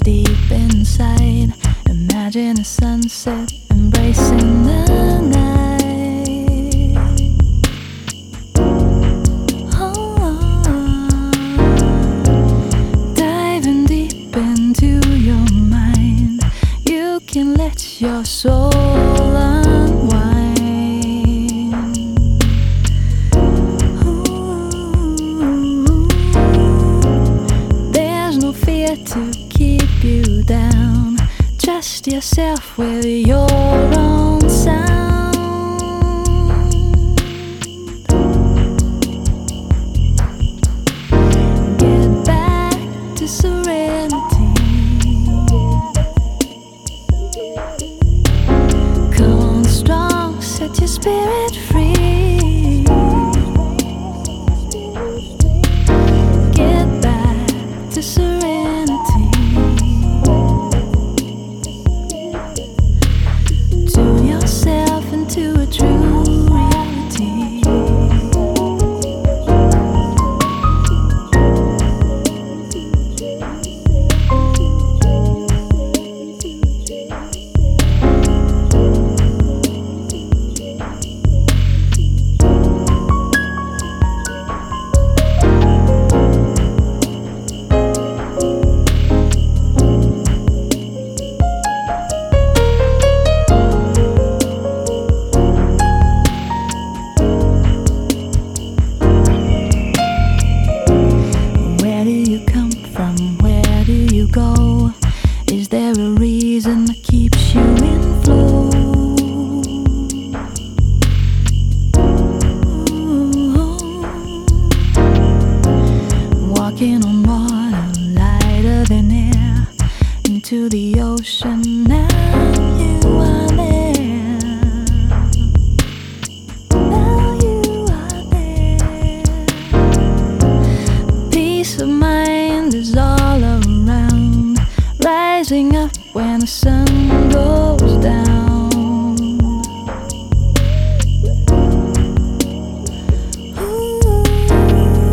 deep inside. Imagine a sunset embracing the night. Diving deep into your mind, you can let your soul unwind. There's no fear to keep you down. Trust yourself with your own sound. Get back to serenity. Come on strong, set your spirit free. Get back to serenity. Tune yourself into a true reality. Where do you come from? Where do you go? Is there a reason that keeps you in flow? Walking on water, lighter than air, into the ocean, now you are there. Now you are there. Peace of mind is all around, rising up when the sun goes down.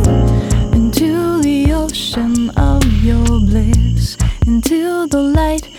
Into the ocean of your bliss, into the light